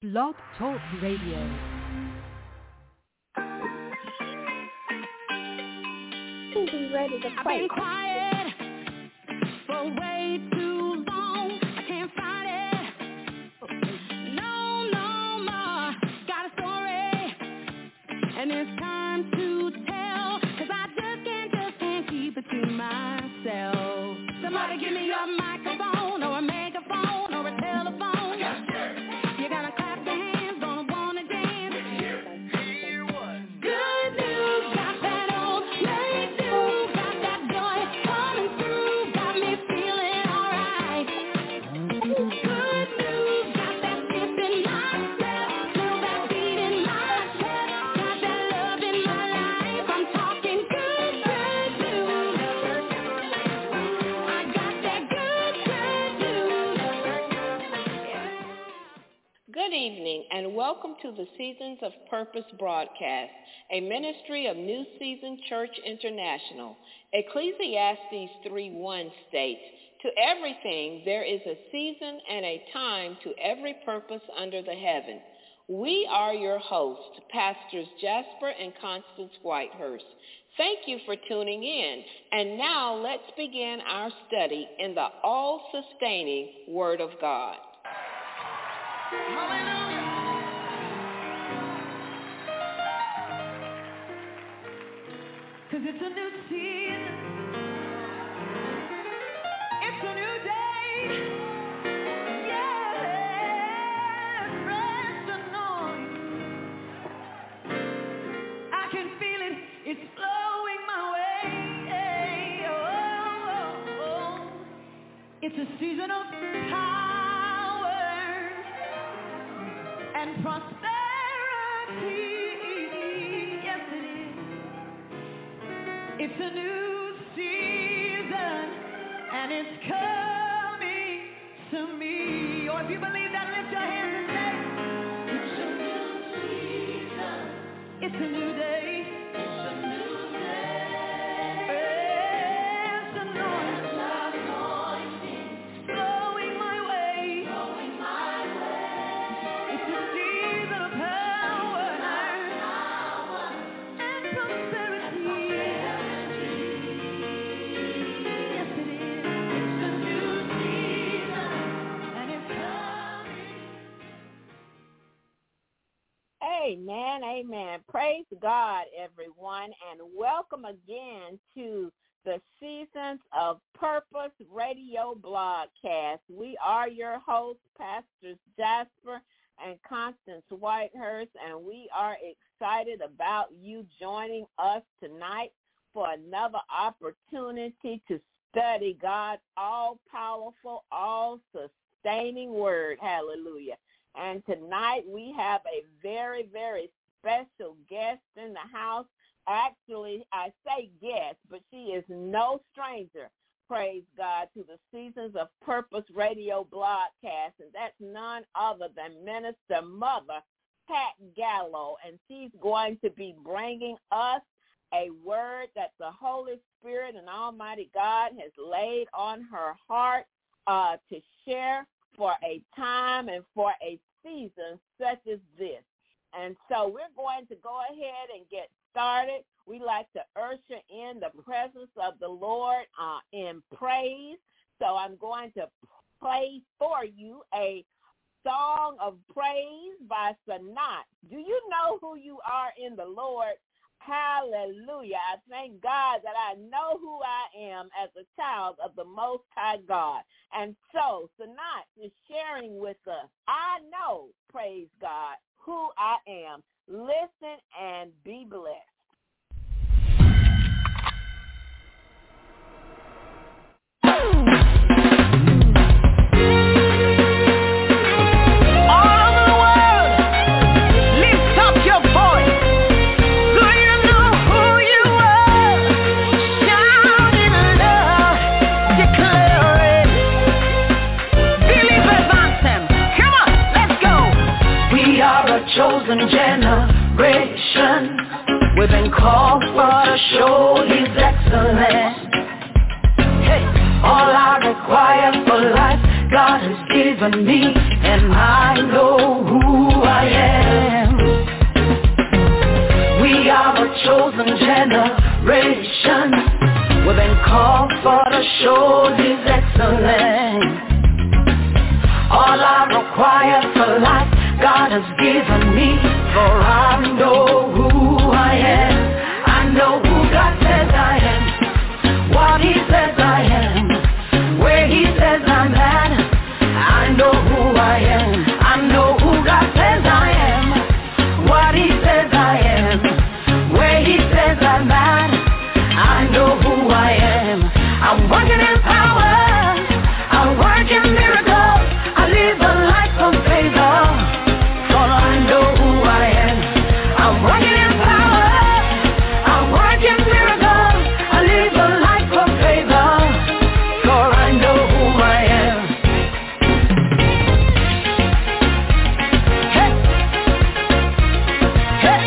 Blog Talk Radio. Be ready to play. I've been quiet for way too long. I can't fight it. No more. Got a story, and it's time to tell. 'Cause I just can't keep it to myself. Somebody give me a microphone or a megaphone or a telephone. You gotta clap your hands, gonna wanna dance. Hear what? Good news, got that old breakthrough, got that joy coming through, got me feeling alright. Good news, got that dip in my step, feel that beat in my chest, got that love in my life. I'm talking good news. I got that good news. Good evening and welcome to the Seasons of Purpose broadcast, a ministry of New Season Church International. Ecclesiastes 3:1 states, "To everything there is a season and a time to every purpose under the heaven." We are your hosts, Pastors Jasper and Constance Whitehurst. Thank you for tuning in. And now let's begin our study in the all-sustaining Word of God. Cause it's a new season, it's a new day, yeah, fresh anointing, I can feel it, it's flowing my way, oh. It's a season of power and prosperity. It's a new season, and it's coming to me. Or if you believe that, lift your hands and say, it's a new season, it's a new day, it's a new day. It's anointing, flowing my way, It's a season of power and prosperity. Amen, amen. Praise God, everyone, and welcome again to the Seasons of Purpose radio broadcast. We are your hosts, Pastors Jasper and Constance Whitehurst, and we are excited about you joining us tonight for another opportunity to study God's all-powerful, all-sustaining word. Hallelujah. And tonight we have a very, very special guest in the house. Actually, I say guest, but she is no stranger, praise God, to the Seasons of Purpose radio broadcast. And that's none other than Minister Mother Pat Gallo. And she's going to be bringing us a word that the Holy Spirit and Almighty God has laid on her heart to share for a time and for a season such as this. And so we're going to go ahead and get started. We like to usher in the presence of the Lord in praise. So I'm going to play for you a song of praise by Sanat. Do you know who you are in the Lord? Hallelujah. I thank God that I know who I am as a child of the Most High God. And so Sanat is sharing with us, I know, praise God, who I am. Listen and be blessed. Chosen generation, we've been called for to show His excellence. Hey, all I require for life, God has given me, and I know who show His excellence. All I require for life, God has given me, for I know who I am. I know who God says I am, what He says I am, where He says I'm at. I know who I am. I know who God says I am, what He says I am, where He says I'm at. I know who I am. I'm working in power, I'm working miracles, I live a life of favor, for I know who I am. I'm working in power, I'm working miracles, I live a life of favor, for I know who I am. Hey. Hey.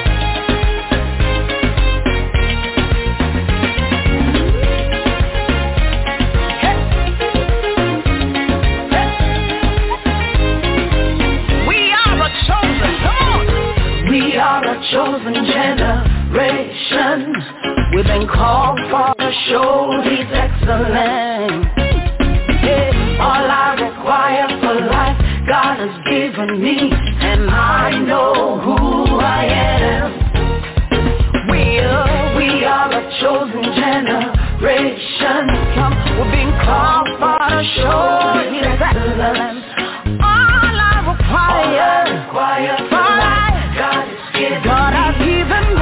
Chosen generation, we've been called for to show His excellence. Yeah. All I require for life, God has given me, and I know who I am. We are a chosen generation. We've been called for to show His excellence. All I require for life, God has given me.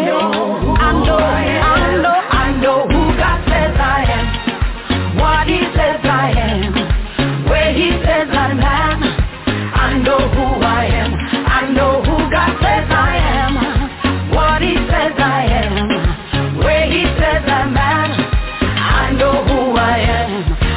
I know who God says I am, what He says I am, where He says I'm at. I know who I am. I know who God says I am, what He says I am, where He says I'm at. I know who I am.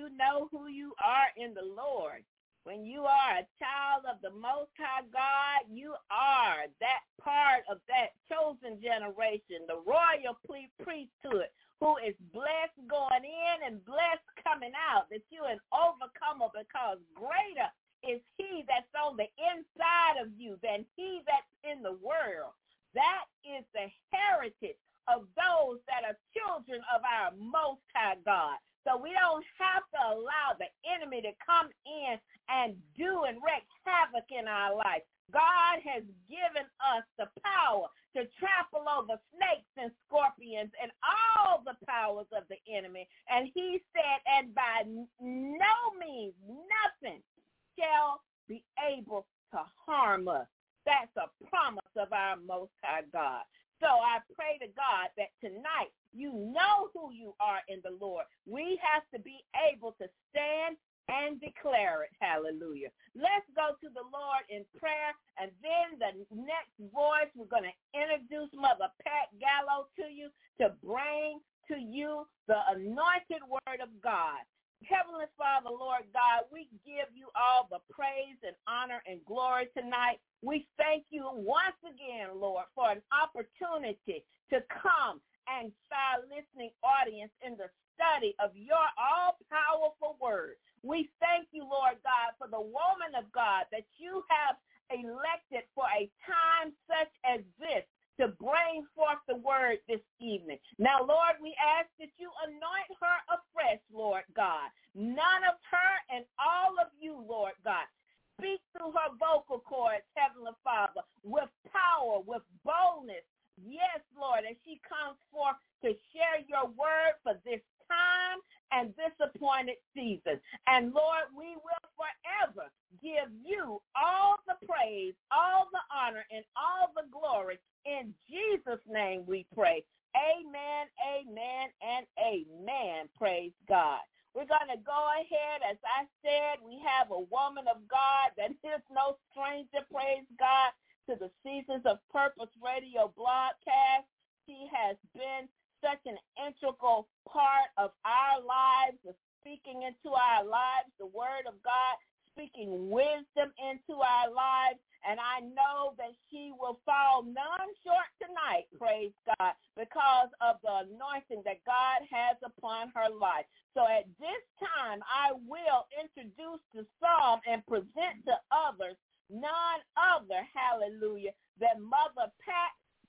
you know who you are in the Lord, when you are a child of the Most High God, you are that part of that chosen generation, the royal priesthood, who is blessed going in and blessed coming out, that you're an overcomer because greater is he that's on the inside of you than he that's in the world. That is the heritage of those that are children of our Most High God. So we don't have to allow the enemy to come in and do and wreak havoc in our life. God has given us the power to trample over snakes and scorpions and all the powers of the enemy. And he said, and by no means, nothing shall be able to harm us. That's a promise of our Most High God. So I pray to God that tonight you know who you are in the Lord. We have to be able to stand and declare it. Hallelujah. Let's go to the Lord in prayer, and then the next voice, we're going to introduce Mother Pat Gallo to you to bring to you the anointed word of God. Heavenly Father, Lord God, we give you all the praise and honor and glory tonight. We thank you once again, Lord, for an opportunity to come and our listening audience in the study of your all-powerful word. We thank you, Lord God, for the woman of God that you have elected for a time such as this to bring forth the word this evening. Now, Lord, we ask that you anoint her afresh, Lord God. None of her and all of you, Lord God. Speak through her vocal cords, Heavenly Father, with power, with boldness. Yes, Lord, as she comes forth to share your word for this time and this appointed season. And, Lord, we will forever give you all the praise, all the honor, and all the glory. In Jesus' name we pray. Amen, amen, and amen. Praise God. We're going to go ahead. As I said, we have a woman of God that is no stranger, praise God, to the Seasons of Purpose radio broadcast. She has been such an integral part of our lives, of speaking into our lives, the word of God, speaking wisdom into our lives. And I know that she will fall none short tonight, praise God, because of the anointing that God has upon her life. So at this time, I will introduce the psalm and present to others none other, hallelujah, than Mother Pat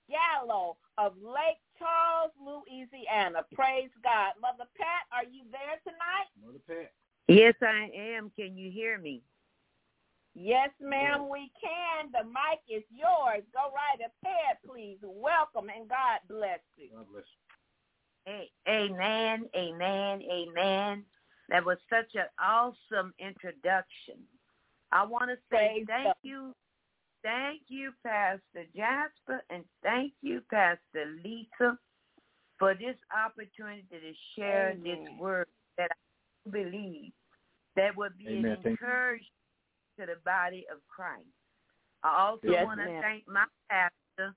Gallo of Lake Charles, Louisiana. Praise God. Mother Pat, are you there tonight? Mother Pat. Yes, I am. Can you hear me? Yes, ma'am, we can. The mic is yours. Go right ahead, please. Welcome, and God bless you. God bless you. Amen, amen, amen. That was such an awesome introduction. I want to say thank you. Thank you, Pastor Jasper, and thank you, Pastor Lisa, for this opportunity to share this word that I believe that would be an encouragement to the body of Christ. I also want to thank my pastor,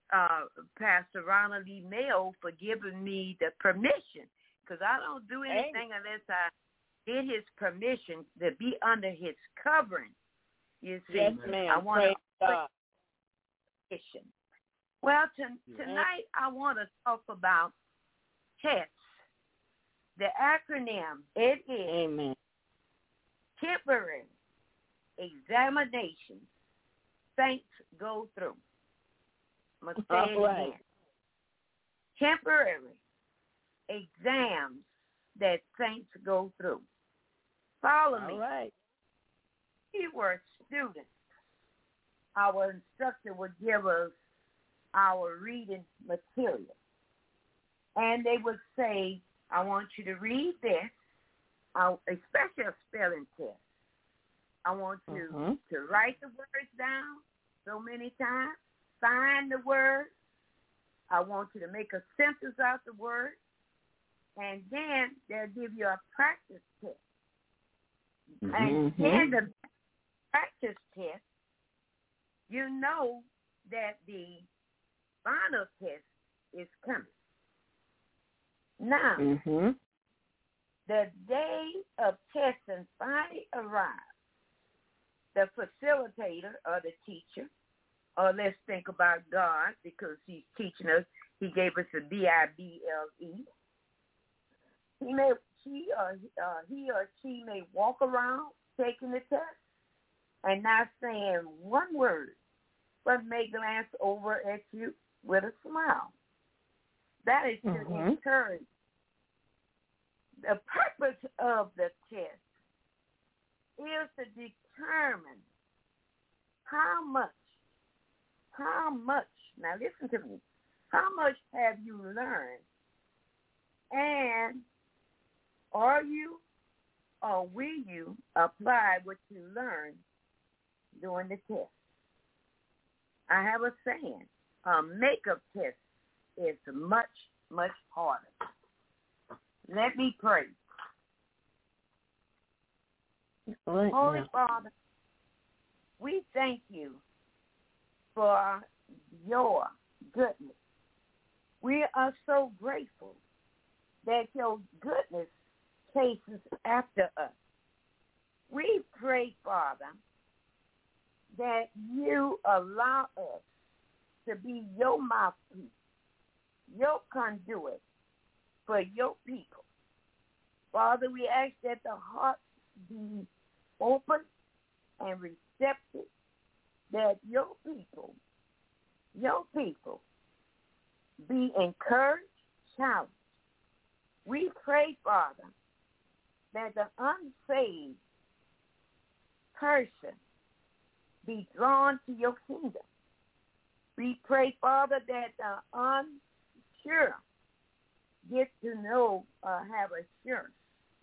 Pastor Ronald E. Mayo, for giving me the permission, because I don't do anything unless I get his permission to be under his covering. You see, I want to permission. Well, tonight I want to talk about TEST. The acronym, it is temporary examination saints go through. I'm going to say it again. Temporary exams that saints go through. Follow me. We were students. Our instructor would give us our reading material. And they would say, I want you to read this, especially a spelling test. I want you to write the words down so many times, find the word. I want you to make a sentence out the word, and then they'll give you a practice test. And in the practice test, you know that the final test is coming. Now, the day of testing finally arrived, the facilitator or the teacher, or let's think about God because he's teaching us, he gave us a Bible. He or she may walk around taking the test and not saying one word, but may glance over at you with a smile. That is to encourage. The purpose of the test is to determine how much, now listen to me, how much have you learned, and are you or will you apply what you learned during the test? I have a saying, a makeup test is much, much harder. Let me pray. Holy Father, we thank you for your goodness. We are so grateful that your goodness chases after us. We pray, Father, that you allow us to be your mouthpiece, your conduit for your people. Father, we ask that the hearts be open and receptive, that your people be encouraged, challenged. We pray, Father, that the unsaved person be drawn to your kingdom. We pray, Father, that the unsure get to know or have assurance.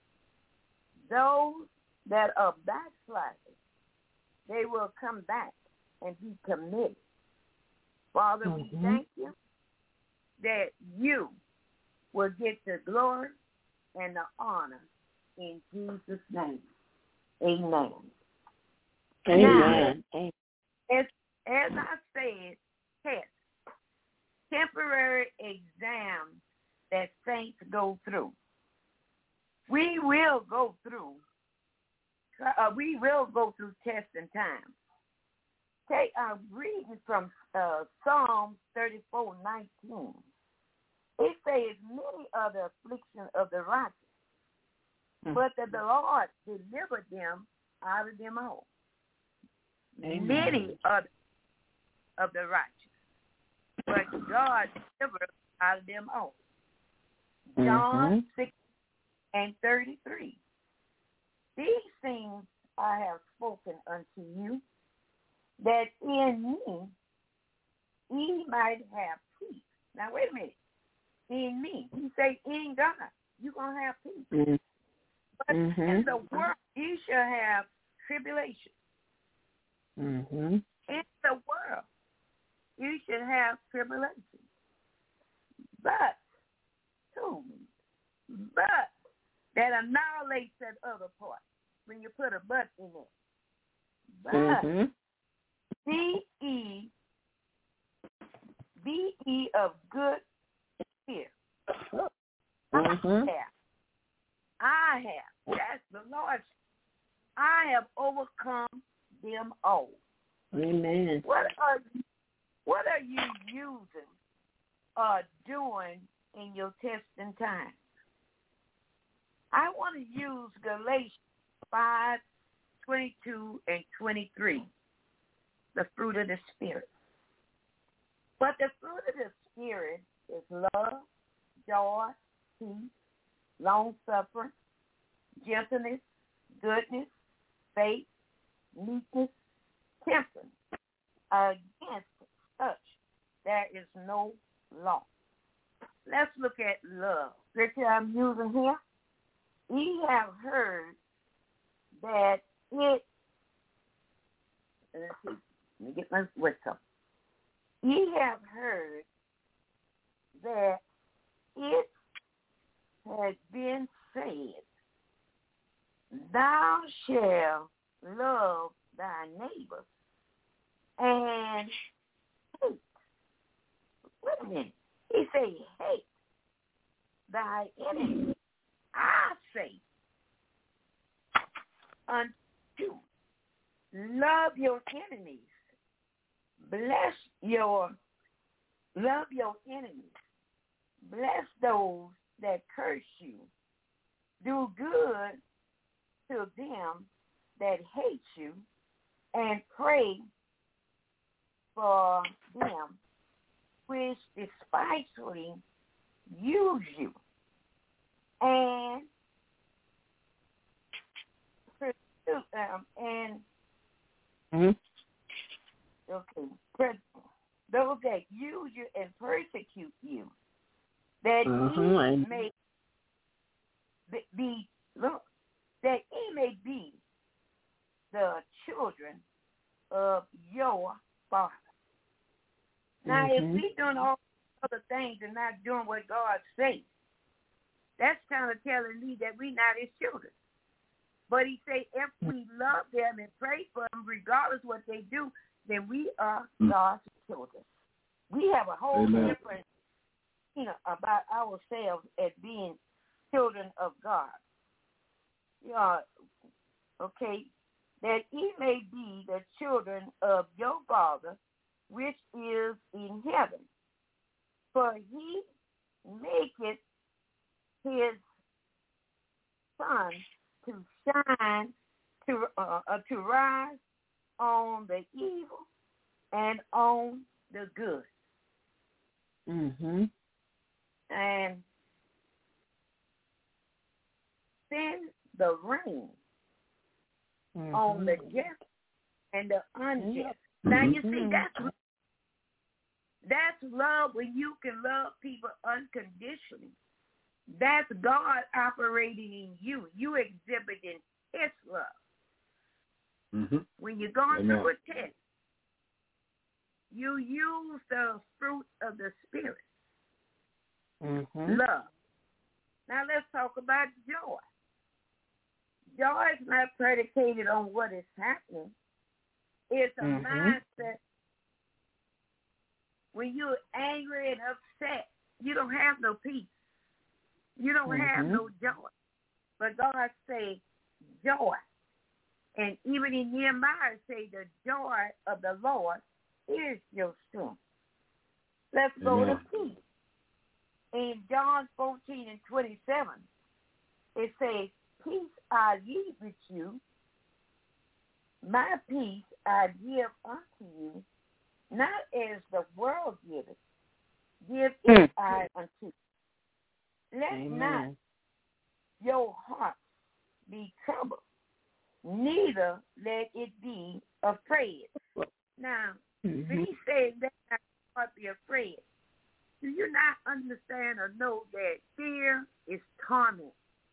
Those that are backsliders, they will come back and be committed. Father, we thank you that you will get the glory and the honor in Jesus' name. Amen. Amen. Now, as I said, test, temporary exam that saints go through. We will go through testing time. Take reading from Psalm 34:19. It says, many are the afflictions of the righteous, but that the Lord delivered them out of them all. Amen. Many are of the righteous, but God delivered out of them all. John 6:33. These things I have spoken unto you, that in me ye might have peace. Now, wait a minute. In me. He say, in God, you're going to have peace. But in the world, you shall have tribulation. In the world, you should have tribulation. But that annihilates that other part when you put a but in it. But be ye of good fear. I have. That's the Lord. I have overcome them all. Amen. What are you using or doing in your testing time? I want to use Galatians 5:22 and 23, the fruit of the Spirit. But the fruit of the Spirit is love, joy, peace, long-suffering, gentleness, goodness, faith, meekness, temperance. Against such there is no law. Let's look at love. Scripture I'm using here. Ye have heard that it, let me get my words up. Ye have heard that it has been said, thou shalt love thy neighbor and hate. Wait a minute. He say hate thy enemy. I say unto love your enemies, love your enemies, bless those that curse you, do good to them that hate you, and pray for them which despitefully use you, and pursue them, those that use you and persecute you, that ye may be the children of your Father. Now, if we doing all other things and not doing what God says, that's kind of telling me that we not his children. But he say, if we love them and pray for them, regardless what they do, then we are God's children. We have a whole different about ourselves as being children of God. That ye may be the children of your Father, which is in heaven. For he maketh his sun to shine, to rise on the evil and on the good. And send the rain on the just and the unjust. Now you see, that's love when you can love people unconditionally. That's God operating in you. You exhibiting his love. When you're going through a test, you use the fruit of the Spirit. Love. Now let's talk about joy. Joy is not predicated on what is happening. It's a mindset. When you're angry and upset, you don't have no peace. You don't have no joy. But God say joy. And even in Nehemiah say the joy of the Lord is your strength. Let's go to peace. In John 14:27, it says, peace I leave with you, my peace I give unto you, not as the world giveth, give it I unto you. Let not your heart be troubled, neither let it be afraid. Now, when he says let not your heart be afraid, do you not understand or know that fear is torment?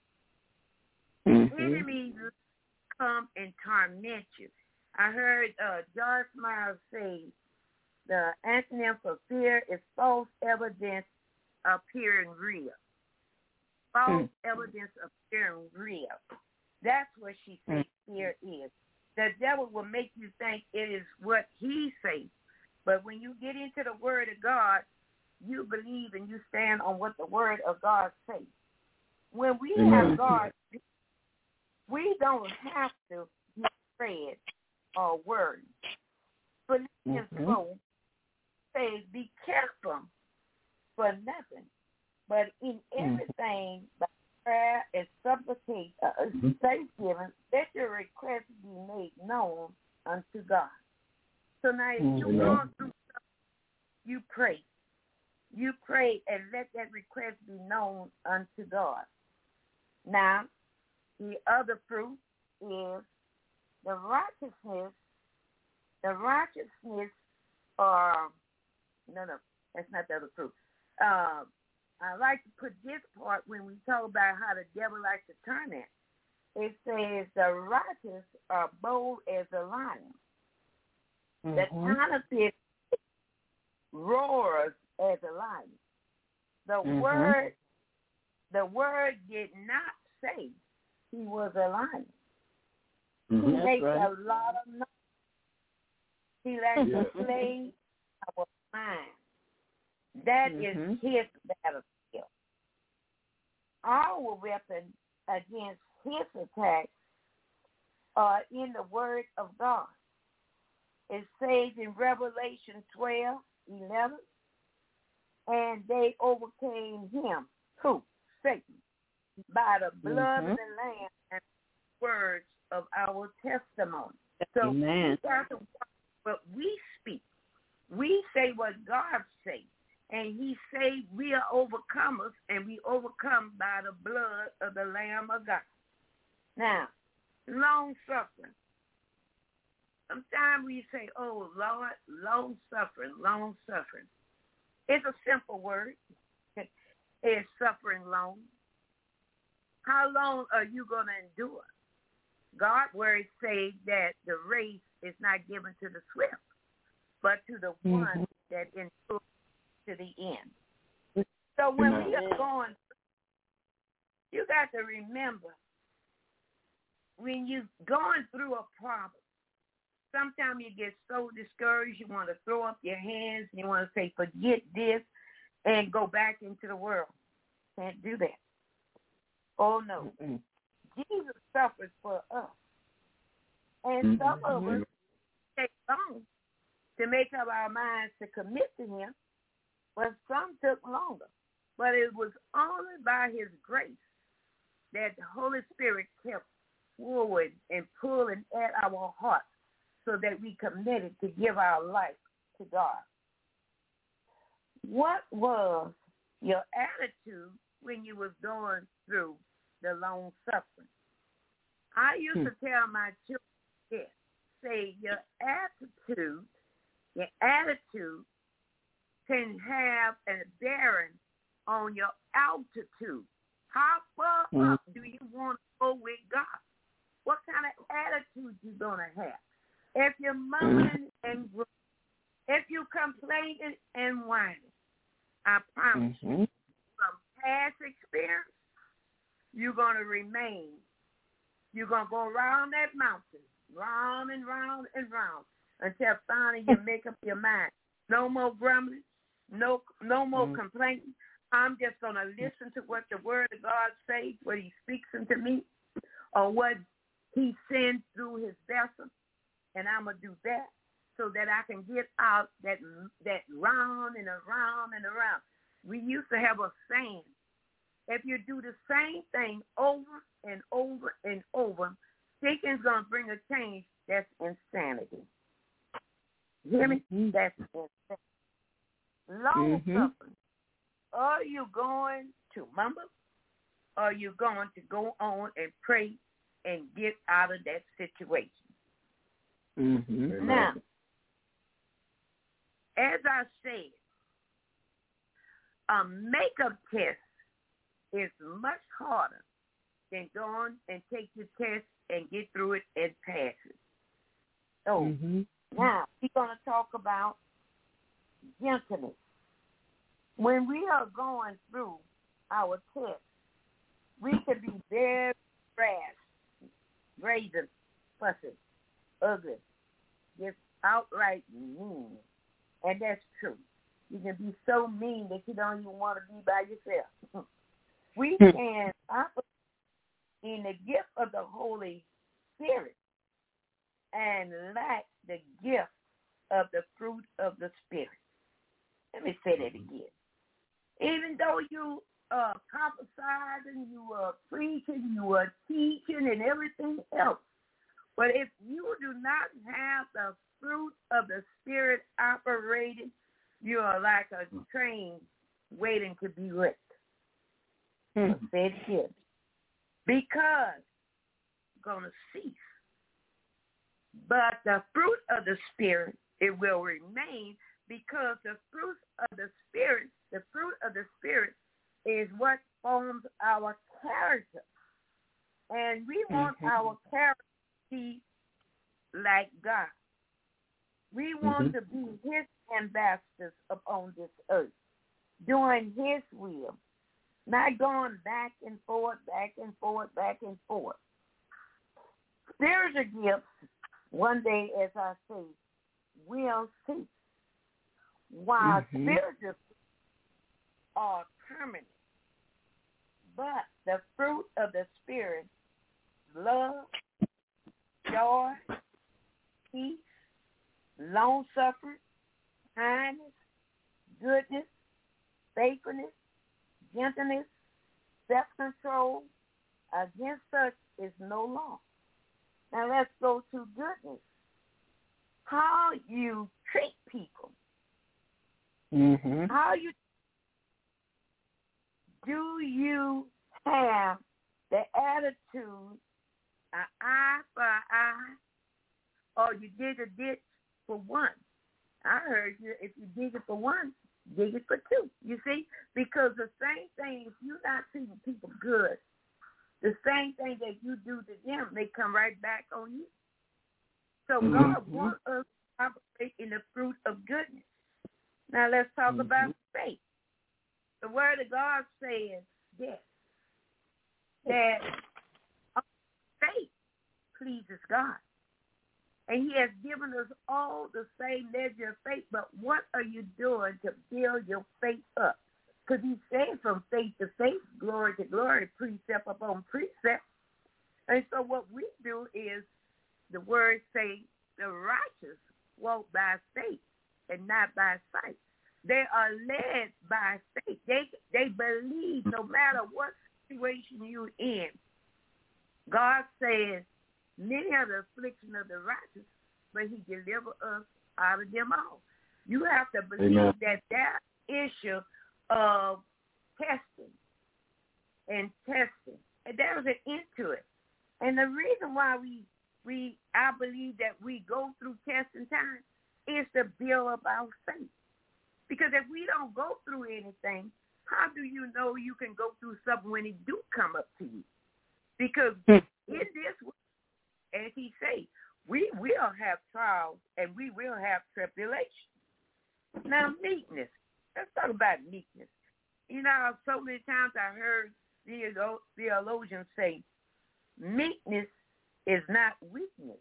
Enemies come and torment you. I heard George Miles say the antonym for fear is false evidence appearing real. False evidence appearing real. That's what she said fear is. The devil will make you think it is what he says. But when you get into the word of God, you believe and you stand on what the word of God says. When we have God, we don't have to be afraid or worried. Philippians 4 says, be careful for nothing, but in everything by prayer and supplication, thanksgiving, let your request be made known unto God. So now if you're going through something, you pray. You pray and let that request be known unto God. Now, the other fruit is the righteousness. The righteousness, no, that's not the other fruit. I like to put this part when we talk about how the devil likes to turn it. It says the righteous are bold as a lion. The counterfeit roars as a lion. The word did not say he was a lion. He makes a lot of noise. He likes to play our mind. That is his battlefield. Our weapon against his attacks are in the Word of God. It says in Revelation 12:11, and they overcame him, who? Satan, by the blood of the Lamb and words of our testimony. So we got to watch what we speak. We say what God says. And he say we are overcomers, and we overcome by the blood of the Lamb of God. Now, long-suffering. Sometimes we say, oh, Lord, long-suffering, long-suffering. It's a simple word. It's suffering long. How long are you going to endure? God's word says that the race is not given to the swift, but to the one that endures to the end. So when we are going, you got to remember, when you're going through a problem, sometimes you get so discouraged, you want to throw up your hands, and you want to say, forget this, and go back into the world. Can't do that. Oh, no. Jesus suffers for us. And some of us take long to make up our minds to commit to him, but some took longer. But it was only by his grace that the Holy Spirit kept forward and pulling at our hearts so that we committed to give our life to God. What was your attitude when you was going through the long suffering? I used to tell my children this, say your attitude can have a bearing on your altitude. How far up do you want to go with God? What kind of attitude you going to have? If you're mumbling and groaning, if you complaining and whining, I promise you, from past experience, you're going to remain. You're going to go around that mountain, round and round and round, until finally you make up your mind. No more grumbling, no more complaining. I'm just going to listen to what the Word of God says, what he speaks into me, or what he sends through his vessel, and I'm going to do that so that I can get out that round and around and around. We used to have a saying, if you do the same thing over and over and over, Satan's going to bring a change. That's insanity. You hear me? That's insanity. Long suffering. Are you going to mumble? Or are you going to go on and pray and get out of that situation? Now, as I said, a makeup test is much harder than going and take your test and get through it and pass it. So now we're going to talk about gentleness. When we are going through our test, we can be very brash, brazen, fussy, ugly, just outright mean. And that's true. You can be so mean that you don't even want to be by yourself. We can operate in the gift of the Holy Spirit and lack the gift of the fruit of the Spirit. Let me say that again. Even though you are prophesizing, you are preaching, you are teaching and everything else, but if you do not have the fruit of the Spirit operating, you are like a train waiting to be wrecked. Say it again. Because it's going to cease. But the fruit of the Spirit, it will remain, because the fruit of the Spirit is what forms our character. And we want our character to be like God. We want to be his ambassadors upon this earth, doing his will, not going back and forth, back and forth, back and forth. Spiritual gifts, one day, as I say, will cease, while spiritual gifts are permanent. But the fruit of the Spirit, love, joy, peace, long-suffering, kindness, goodness, faithfulness, gentleness, self-control. Against such is no law. Now let's go to goodness. How you treat people. How you do you have the attitude, an eye for an eye, or you dig a ditch for one? I heard you, if you dig it for one, dig it for two. You see? Because the same thing, if you're not treating people good, the same thing that you do to them, they come right back on you. So God wants us to operate in the fruit of goodness. Now let's talk about faith. The Word of God says this, that faith pleases God. And He has given us all the same measure of faith, but what are you doing to build your faith up? Because He's saying from faith to faith, glory to glory, precept upon precept. And so what we do is, the Word say, the righteous walk by faith and not by sight. They are led by faith. They believe no matter what situation you're in. God says, many are the affliction of the righteous, but He delivered us out of them all. You have to believe that issue of testing, and there is an end to it. And the reason why I believe that we go through testing time is to build up our faith. Because if we don't go through anything, how do you know you can go through something when it do come up to you? Because in this, as He say, we will have trials and we will have tribulation. Now, meekness. Let's talk about meekness. You know, so many times I heard theologians say, meekness is not weakness.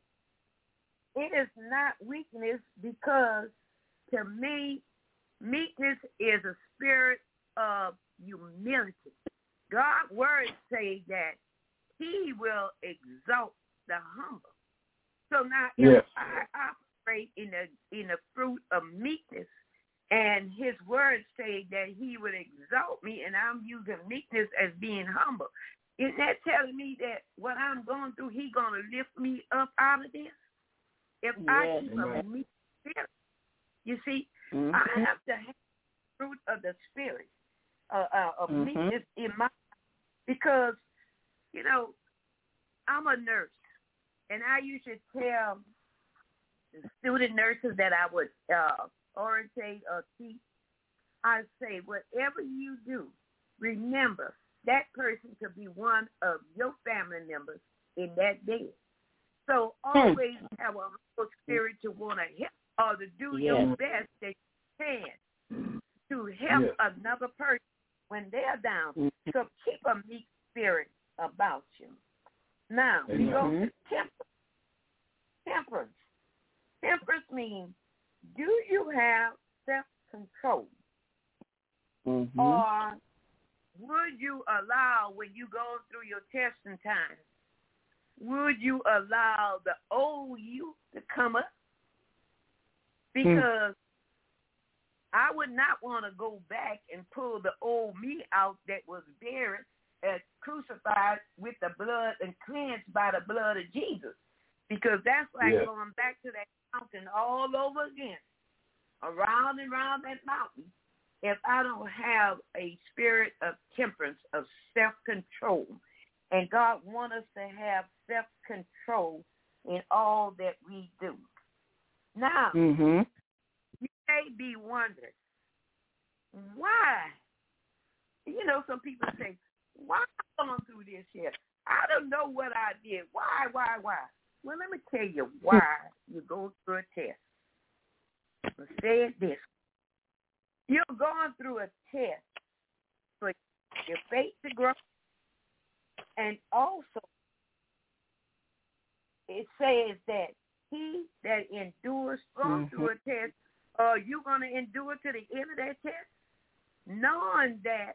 It is not weakness because, to me, meekness is a spirit of humility. God's words say that He will exalt the humble. So now, if I operate in the fruit of meekness, and His words say that He would exalt me, and I'm using meekness as being humble, isn't that telling me that what I'm going through, He's going to lift me up out of this? If I keep a meek spirit, you see, I have to have the fruit of the Spirit of meekness in my life, because, you know, I'm a nurse, and I used to tell the student nurses that I would orientate or teach, I say, whatever you do, remember that person could be one of your family members in that day. So always have a humble spirit to want to help or to do your best that you can to help another person when they're down. So keep a meek spirit about you. Now, we go to temperance. Temperance means, do you have self-control? Or would you allow, when you go through your testing time, would you allow the old you to come up? Because I would not want to go back and pull the old me out that was buried and crucified with the blood and cleansed by the blood of Jesus. Because that's like going back to that mountain all over again, around and around that mountain, if I don't have a spirit of temperance, of self-control. And God wants us to have self-control in all that we do. Now, you may be wondering, why? You know, some people say, why am I going through this here? I don't know what I did. Why? Well, let me tell you why you go through a test. I'll say it this. You're going through a test for your faith to grow. And also, it says that he that endures going through a test, you're going to endure to the end of that test, knowing that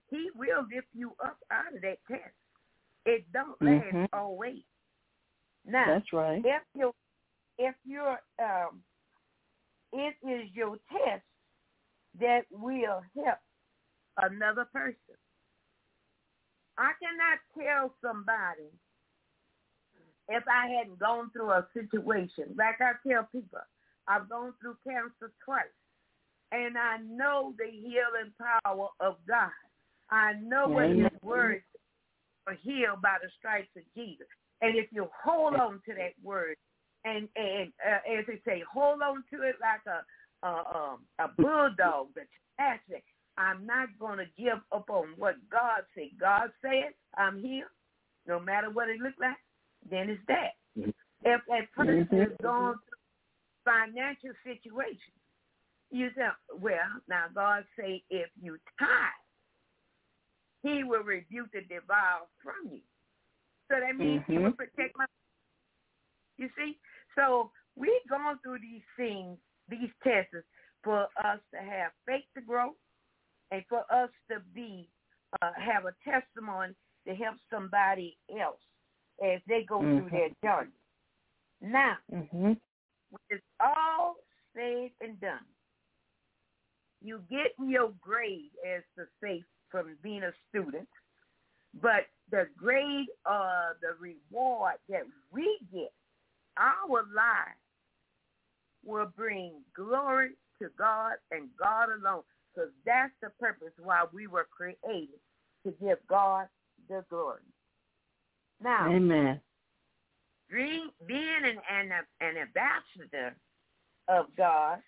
He will lift you up out of that test. It don't last always. Now, that's right. If you're it is your test that will help another person. I cannot tell somebody if I hadn't gone through a situation. Like I tell people, I've gone through cancer twice, and I know the healing power of God. I know what His word are healed by the stripes of Jesus. And if you hold on to that word, and as they say, hold on to it like a bulldog, but actually, I'm not going to give up on what God said. God said, I'm here, no matter what it looks like, then it's that. If that person is going through financial situation, you say, well, now God say, if you tithe, He will rebuke the devourer from you. So that means He will protect my. You see? So we've gone through these things, these tests, for us to have faith to grow, and for us to be have a testimony to help somebody else as they go through their journey. Now, when it's all said and done, you get your grade, as to say, from being a student, but the grade or the reward that we get, our lives will bring glory to God and God alone, because that's the purpose why we were created, to give God the glory. Now, amen. Being an ambassador of God,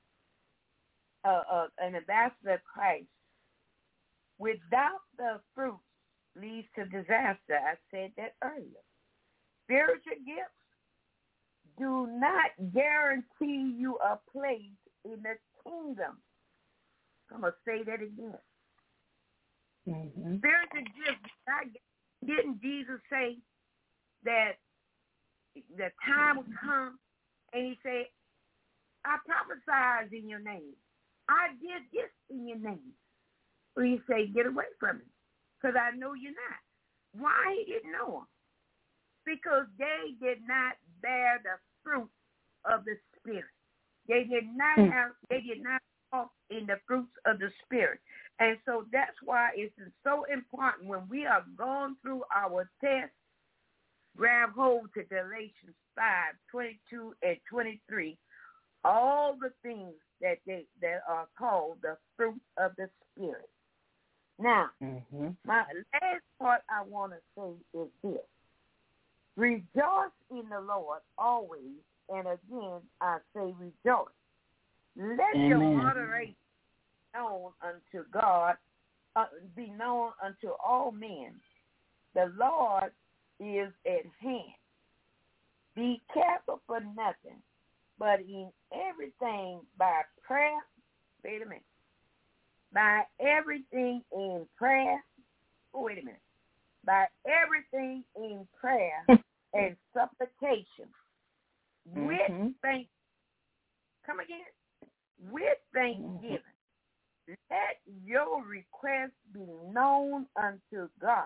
an ambassador of Christ, without the fruits leads to disaster. I said that earlier. Spiritual gifts do not guarantee you a place in the kingdom. I'm going to say that again. Spiritual gifts, didn't Jesus say that the time will come, and He said, I prophesied in your name. I did this in your name. Well, He said, get away from me, because I know you're not. Why He didn't know them? Because they did not bear the fruit of the Spirit. They did not walk in the fruits of the Spirit. And so that's why it's so important when we are going through our test, grab hold to Galatians 5:22 and 23, all the things that are called the fruit of the Spirit. Now, my last part I want to say is this. Rejoice in the Lord always, and again I say rejoice. Let your moderation known unto God, be known unto all men. The Lord is at hand. Be careful for nothing, but in everything by prayer. Wait a minute. By everything in prayer. Wait a minute. By everything in prayer and supplication, with thanksgiving. Come again? With thanksgiving, let your request be known unto God.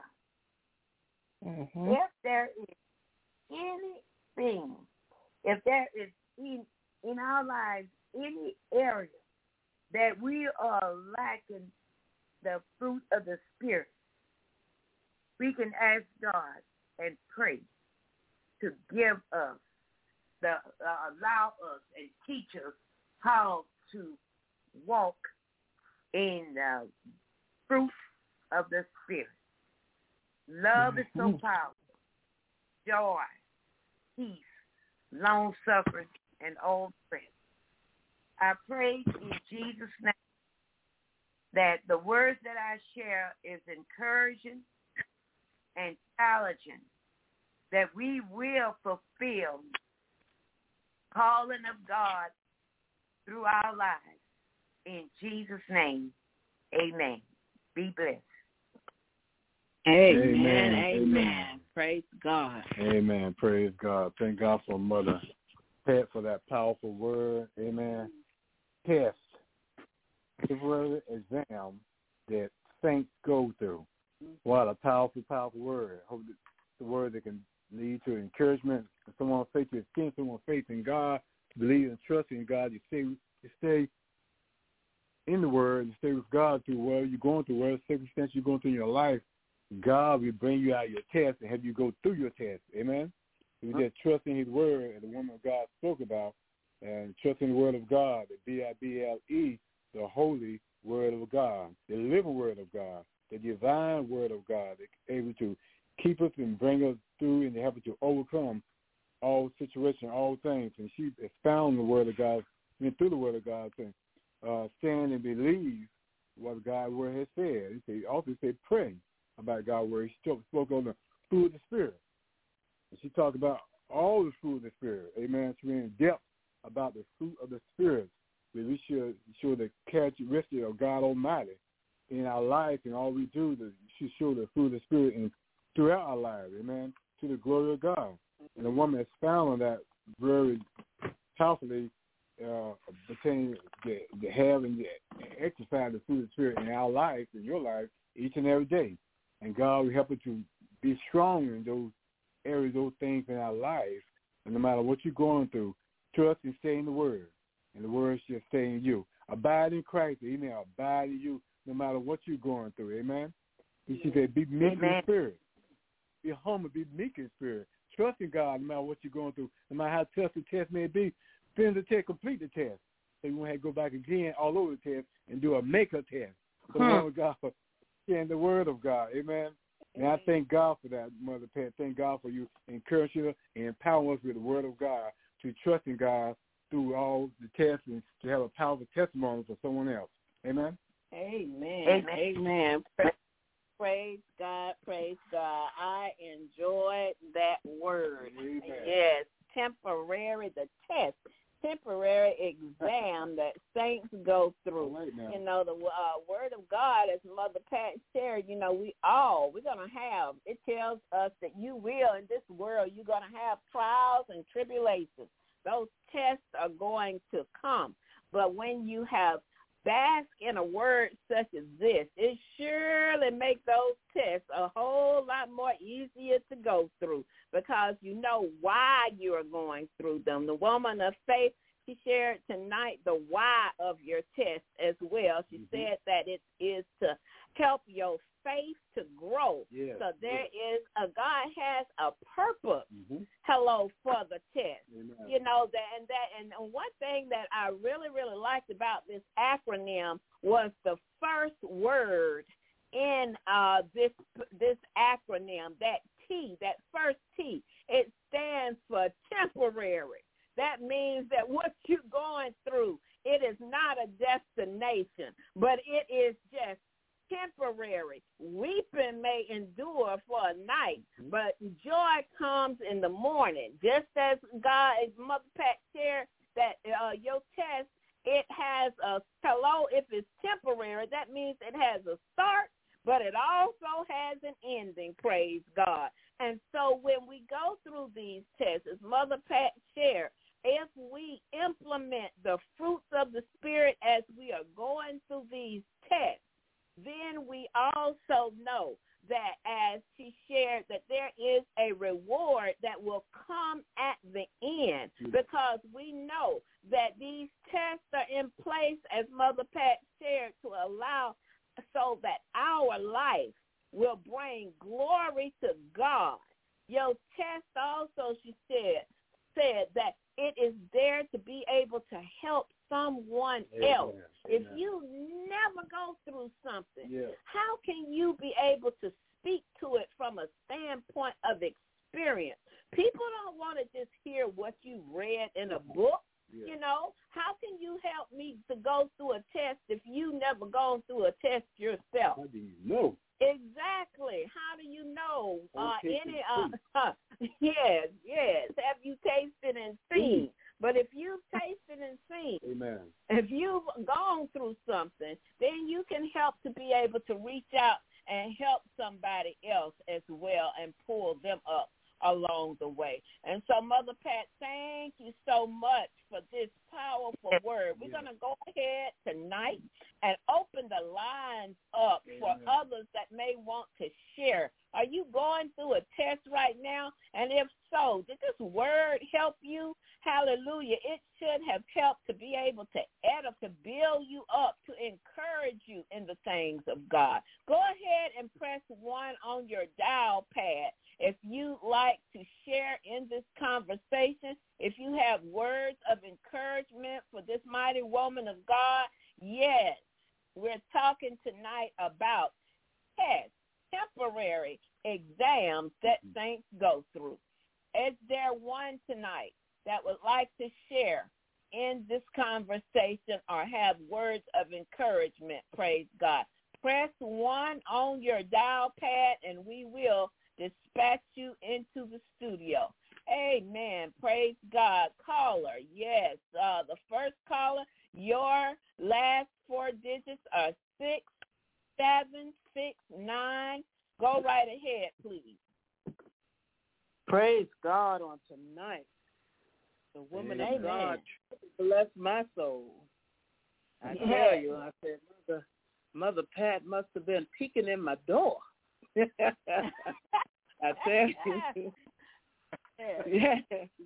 If there is anything, if there is in our lives any area that we are lacking the fruit of the Spirit, we can ask God and pray to give us, allow us and teach us how to walk in the fruit of the Spirit. Love is so powerful. Joy, peace, long-suffering, and all strength. I pray in Jesus' name that the words that I share is encouraging and challenging, that we will fulfill calling of God through our lives. In Jesus' name, amen. Be blessed. Amen. Amen. Praise God. Amen. Praise God. Thank God for Mother Pat for that powerful word. Amen. Test. Temporary exam that saints go through. What a powerful, powerful word. I hope the word that can lead to encouragement. Someone's faith to extend someone's faith in God, believe and trust in God. You stay in the word and stay with God through whatever you're going through, whatever circumstance you're going through in your life. God will bring you out of your test and have you go through your test. Amen? If you just trust in his word, as the woman of God spoke about, and trust in the word of God, the B-I-B-L-E, the holy word of God, the living word of God, the divine word of God, that's able to keep us and bring us through and help us to overcome all situations, all things. And she expounded the word of God, through the word of God, saying, stand and believe what God's word has said. He also said pray about God's word. He spoke on the fruit of the Spirit. And she talked about all the fruit of the Spirit. Amen. She went in depth about the fruit of the Spirit. We should show the characteristic of God Almighty in our life, and all we do should show the fruit of the Spirit throughout our lives. Amen. To the glory of God. And the woman expounded that very powerfully, pertaining to have and exercise the fruit of the Spirit in our life, in your life, each and every day. And God will help us to be strong in those areas, those things in our life. And no matter what you're going through, trust and stay in the Word. And the Word shall stay in you. Abide in Christ. Amen. Abide in you no matter what you're going through. Amen. He said, be meek in spirit. Be humble. Be meek in spirit. Trust in God no matter what you're going through. No matter how tough the test may be. Finish the test, complete the test. So you won't have to go back again all over the test and do a make-up test. The word of God and the word of God. Amen. And I thank God for that, Mother Pat. Thank God for you encouraging us and empowering us with the word of God to trust in God through all the tests and to have a powerful testimony for someone else. Amen. Amen. Amen. Praise God. Praise God. I enjoyed that word. Amen. Yes, temporary, the test. Temporary exam that saints go through. Right now. You know, the word of God, as Mother Pat shared, you know, we're going to have, it tells us that you will, in this world, you're going to have trials and tribulations. Those tests are going to come. But when you have bask in a word such as this, it surely makes those tests a whole lot more easier to go through because you know why you are going through them. The woman of faith, she shared tonight the why of your test as well. She said that it is to help your faith to grow. Yes. So there is God has a purpose. Hello, for the test. Amen. You know and one thing that I really, really liked about this acronym was the first word in this acronym, that T, that first T. It stands for temporary. That means that what you're going through, it is not a destination, but it is just temporary. Weeping may endure for a night, but joy comes in the morning. Just as God, as Mother Pat shared, that your test, it has a hello. If it's temporary, that means it has a start, but it also has an ending. Praise God. And so when we go through these tests, as Mother Pat shared, if we implement the fruits of the Spirit as we are going through these tests, then we also know that, as she shared, that there is a reward that will come at the end, because we know that these tests are in place, as Mother Pat shared, to allow so that our life will bring glory to God. Your test also, she said that it is there to be able to help someone else. If you never go through something, how can you be able to speak to it from a standpoint of experience? People don't want to just hear what you read in a book. You know, how can you help me to go through a test if you never gone through a test yourself? How do you know? Exactly. How do you know? Yes. Have you tasted and seen? But if you've tasted and seen, Amen. If you've gone through something, then you can help to be able to reach out and help somebody else as well and pull them up along the way. And so, Mother Pat, thank you so much for this powerful word. We're going to go ahead tonight and open the lines up for others that may want to share. Are you going through a test right now? And if so, did this word help you? Hallelujah. It should have helped to be able to to build you up, to encourage you in the things of God. Go ahead and press 1 on your dial pad if you like to share in this conversation. If you have words of encouragement for this mighty woman of God, yes, we're talking tonight about tests, temporary exams that saints go through. Is there one tonight that would like to share in this conversation or have words of encouragement? Praise God. Press 1 on your dial pad and we will dispatch you into the studio. Amen. Praise God. Caller, yes. The first caller, your last 4 digits are 6769. Go right ahead, please. Praise God on tonight. The woman of God bless my soul. I tell you, I said, Mother Pat must have been peeking in my door. I tell you. Yeah.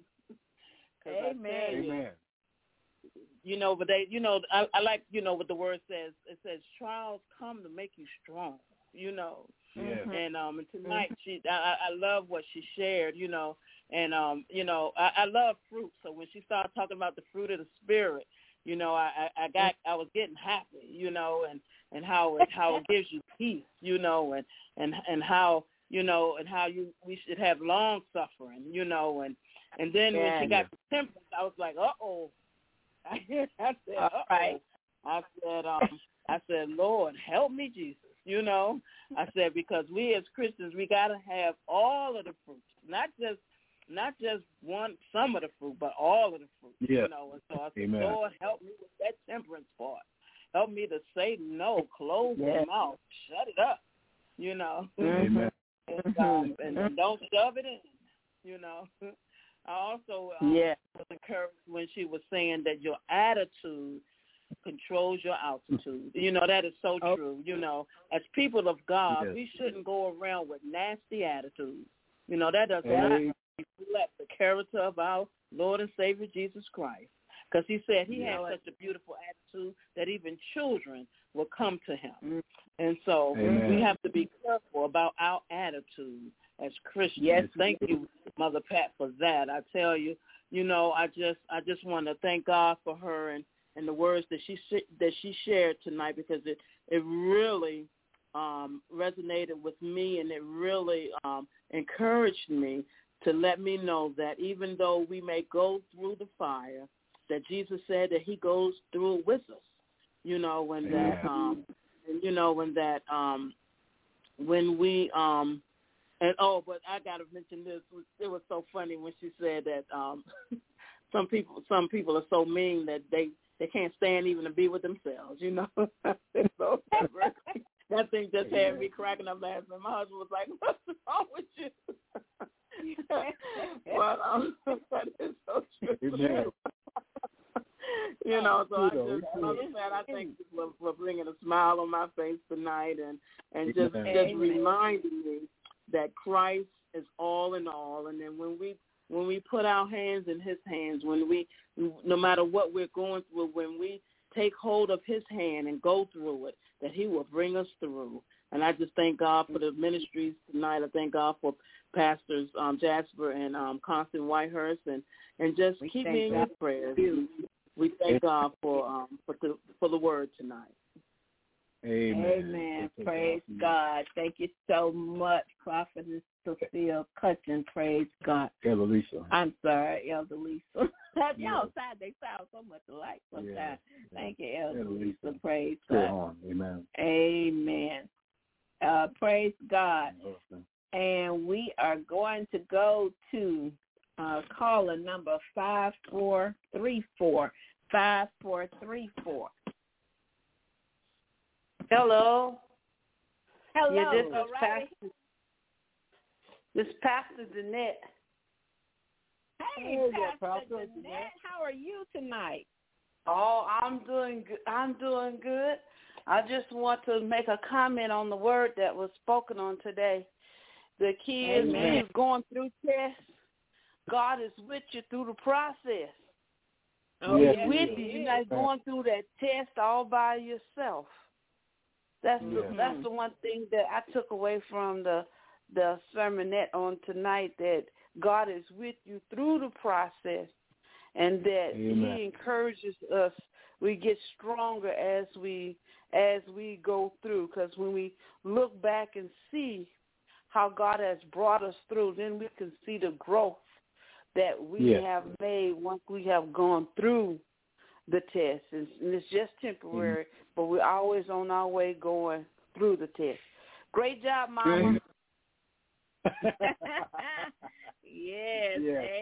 Amen. You know, but I like, what the word says. It says trials come to make you strong, Yes. And tonight I love what she shared, and I love fruit. So when she started talking about the fruit of the spirit, I was getting happy, and how it gives you peace, and how we should have long suffering, and then when she got to temperance, I was like, uh-oh. I said, uh-oh. I said, Lord, help me, Jesus. I said, because we as Christians, we got to have all of the fruits, not just some of the fruit, but all of the fruit. Yeah. And so I said, Lord, help me with that temperance part. Help me to say no, close my mouth, shut it up. Amen. And don't shove it in. I also was encouraged when she was saying that your attitude controls your altitude. That is so true. As people of God, we shouldn't go around with nasty attitudes. That does not reflect the character of our Lord and Savior Jesus Christ. Because he said he had such a beautiful attitude that even children will come to him. And so we have to be careful about our attitude as Christians. Yes. Thank you, Mother Pat, for that. I tell you, I just want to thank God for her and the words that she shared tonight, because it really resonated with me, and it really encouraged me to let me know that even though we may go through the fire, that Jesus said that he goes through it with us. But I gotta mention this. It was so funny when she said that some people are so mean that they can't stand even to be with themselves. So that thing just had me cracking up laughing. My husband was like, "What's wrong with you?" But that is so true. So I thank you for bringing a smile on my face tonight, and just reminding me that Christ is all in all. And then when we put our hands in his hands, no matter what we're going through, when we take hold of his hand and go through it, that he will bring us through. And I just thank God for the ministries tonight. I thank God for Pastors Jasper and Constance Whitehurst, and just keep me in your prayers. We thank God for the word tonight. Amen. Praise God. Thank you so much, Prophetess Sophia Cutchin. Praise God. Elder Lisa. I'm sorry, Elder Lisa. Y'all they sound so much alike sometimes. Yeah. Thank you, Elder Lisa. Praise God. Amen. Amen. Praise God. And we are going to go to caller number 5434. 5434. Hello. Hello. Yeah, this is Pastor Danette. Hey, Pastor Jeanette, how are you tonight? Oh, I'm doing good. I'm doing good. I just want to make a comment on the word that was spoken on today. The kids, when you're going through tests, God is with you through the process. Oh, He's with you. You're not going through that test all by yourself. That's the one thing that I took away from the sermonette on tonight, that God is with you through the process, and that He encourages us. We get stronger as we go through, because when we look back and see how God has brought us through, then we can see the growth that we have made once we have gone through the test. And it's just temporary, but we're always on our way going through the test. Great job, Mama. Yes,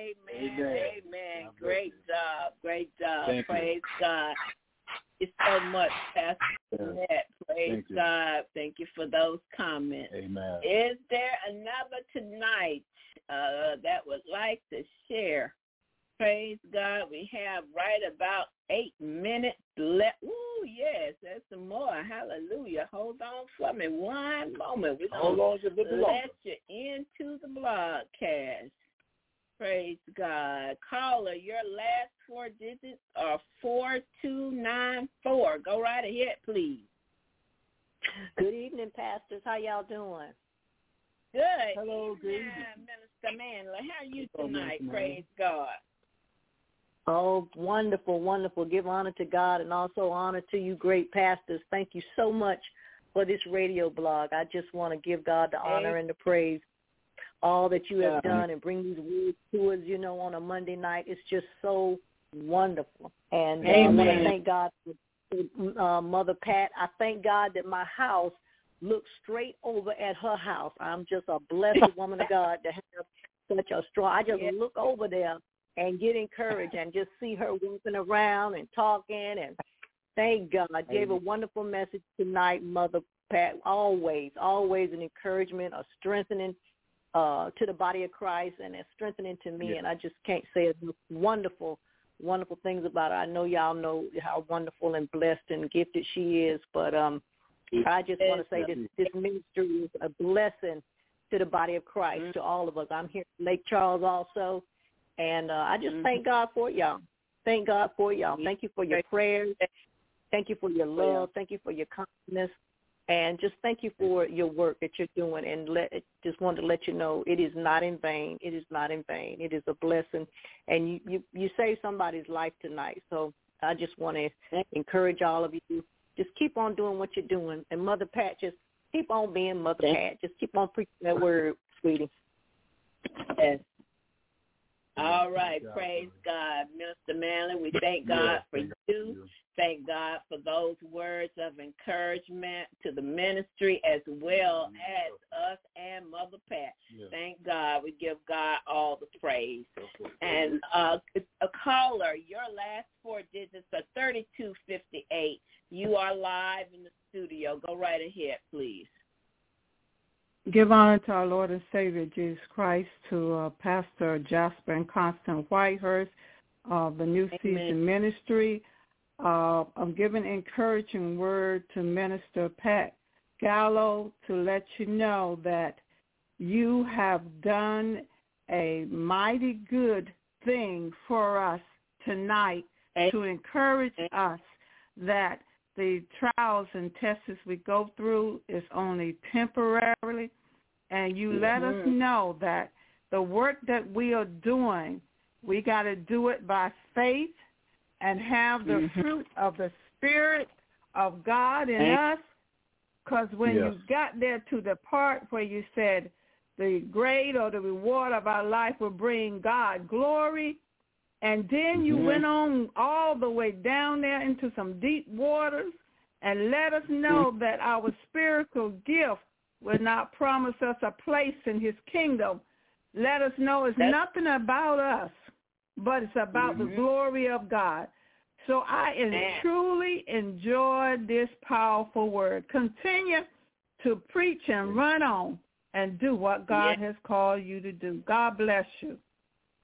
amen. Great job. Praise God. Thank you so much, Pastor Jeanette. Praise God. Thank you for those comments. Amen. Is there another tonight that would like to share? Praise God. We have right about 8 minutes left. Ooh, yes, there's some more. Hallelujah. Hold on for me one moment. We're going to let you into the broadcast. Praise God. Caller, your last 4 digits are 4294. Go right ahead, please. Good evening, pastors. How y'all doing? Good. Hello, good evening. Minister Manley. How are you tonight? Praise God. Oh, wonderful, wonderful. Give honor to God and also honor to you, great pastors. Thank you so much for this radio blog. I just want to give God the honor and the praise. All that you have done and bring these words to us, on a Monday night. It's just so wonderful. And I want to thank God for Mother Pat. I thank God that my house looks straight over at her house. I'm just a blessed woman of God to have such a strong. I just look over there and get encouraged and just see her walking around and talking. And thank God. I gave a wonderful message tonight, Mother Pat. Always an encouragement, a strengthening to the body of Christ, and it's strengthening to me, and I just can't say enough wonderful things about her. I know y'all know how wonderful and blessed and gifted she is, but I just want to say this ministry is a blessing to the body of Christ, to all of us. I'm here in Lake Charles also, and I just thank God for y'all. Thank God for y'all. Thank you for your prayers. Thank you for your love. Thank you for your kindness. And just thank you for your work that you're doing, and just wanted to let you know it is not in vain. It is not in vain. It is a blessing, and you saved somebody's life tonight. So I just want to encourage all of you. Just keep on doing what you're doing. And Mother Pat, just keep on being Mother Pat. Just keep on preaching that word, sweetie. Yes. All right. Praise God. Minister Manley, we thank God for you. Thank God for those words of encouragement to the ministry as well as us and Mother Pat. Thank God. We give God all the praise. And a caller, your last 4 digits are 3258. You are live in the studio. Go right ahead, please. Give honor to our Lord and Savior, Jesus Christ, to Pastor Jasper and Constance Whitehurst of the New Season Ministry. I'm giving encouraging word to Minister Pat Gallo to let you know that you have done a mighty good thing for us tonight to encourage us that the trials and tests we go through is only temporarily, and you let us know that the work that we are doing, we got to do it by faith and have the fruit of the Spirit of God in us, because when you got there to the part where you said the grade or the reward of our life will bring God glory, and then you went on all the way down there into some deep waters and let us know that our spiritual gift will not promise us a place in his kingdom. Let us know it's nothing about us, but it's about the glory of God. So I truly enjoyed this powerful word. Continue to preach and run on and do what God has called you to do. God bless you.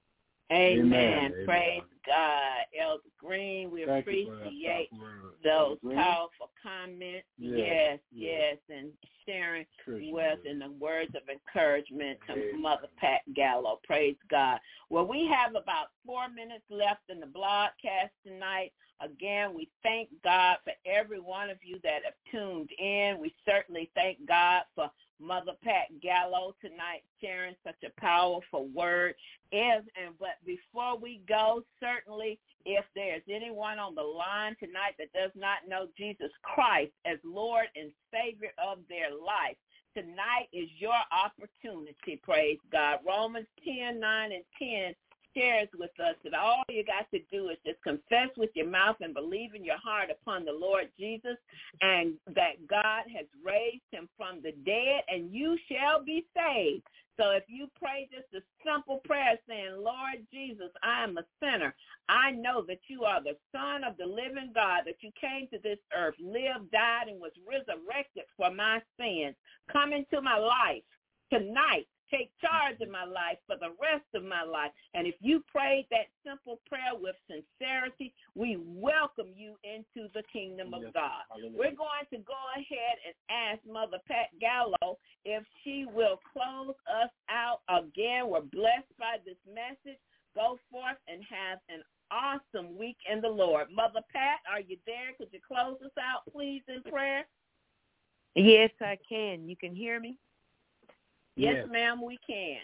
Amen. Praise God. Elder Green, we appreciate those powerful comments. Yes, and sharing with and the words of encouragement to Mother Pat Gallo. Praise God. Well, we have about 4 minutes left in the broadcast tonight. Again, we thank God for every one of you that have tuned in. We certainly thank God for Mother Pat Gallo tonight sharing such a powerful word. But before we go, certainly if there's anyone on the line tonight that does not know Jesus Christ as Lord and Savior of their life, tonight is your opportunity, praise God. Romans 10:9-10 shares with us that all you got to do is just confess with your mouth and believe in your heart upon the Lord Jesus, and that God has raised him from the dead, and you shall be saved. So if you pray just a simple prayer saying, Lord Jesus, I am a sinner. I know that you are the Son of the living God, that you came to this earth, lived, died, and was resurrected for my sins. Come into my life tonight. Take charge of my life for the rest of my life. And if you prayed that simple prayer with sincerity, we welcome you into the kingdom of God. We're going to go ahead and ask Mother Pat Gallo if she will close us out. Again, we're blessed by this message. Go forth and have an awesome week in the Lord. Mother Pat, are you there? Could you close us out, please, in prayer? Yes, I can. You can hear me? Yes, ma'am, we can.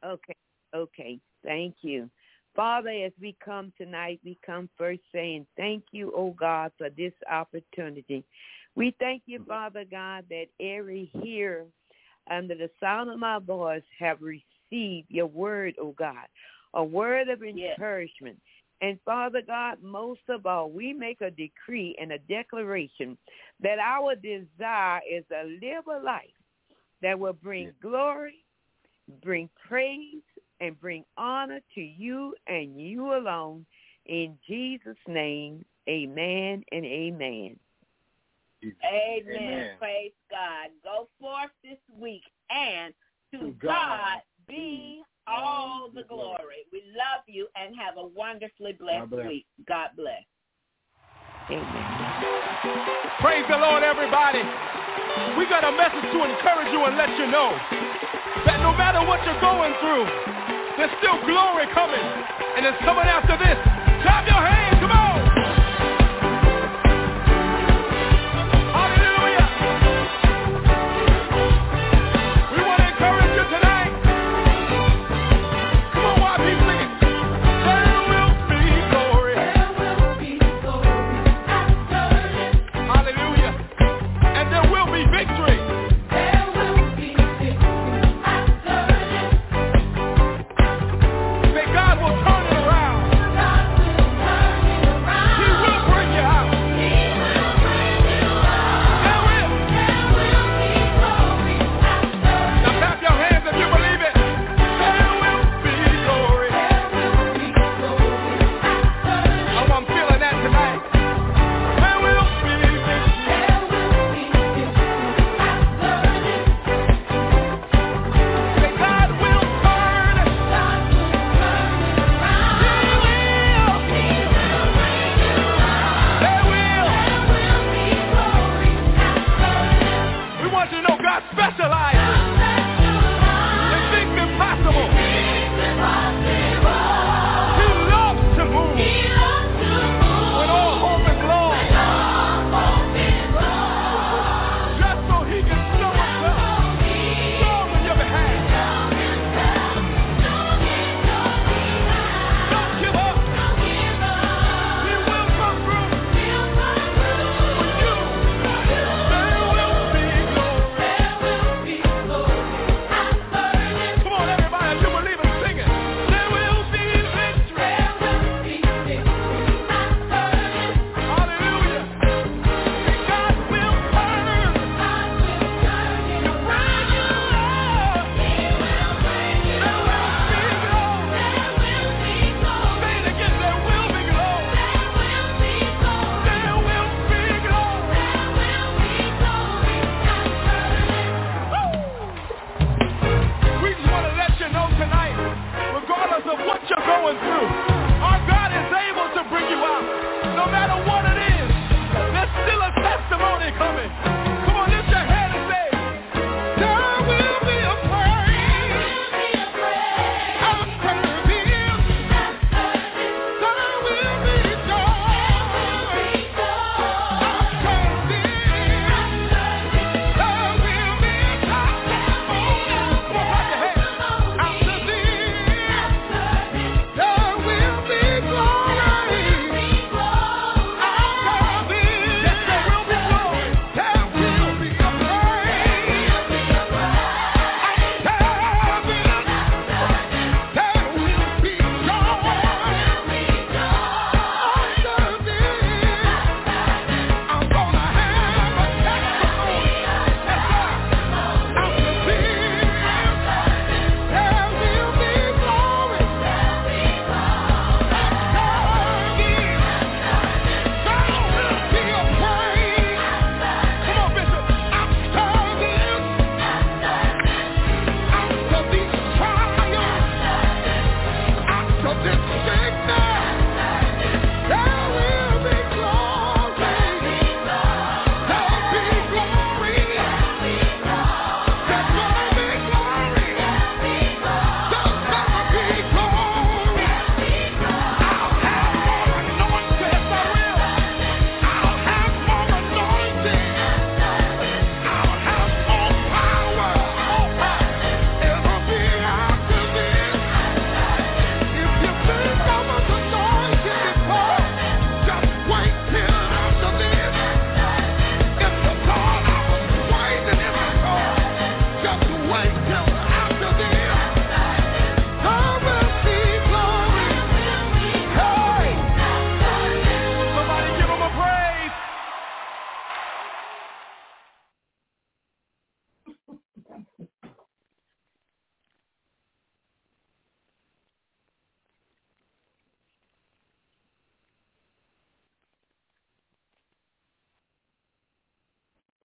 Okay. Thank you. Father, as we come tonight, we come first saying thank you, oh God, for this opportunity. We thank you, Father God, that every hearer under the sound of my voice have received your word, oh God, a word of encouragement. And Father God, most of all, we make a decree and a declaration that our desire is to live a life that will bring glory, bring praise, and bring honor to you and you alone. In Jesus' name, amen and amen. Amen. Praise God. Go forth this week, and to God be all the glory. We love you and have a wonderfully blessed week. God bless. Amen. Praise the Lord, everybody. We got a message to encourage you and let you know that no matter what you're going through, there's still glory coming, and it's coming after this. Clap your hands.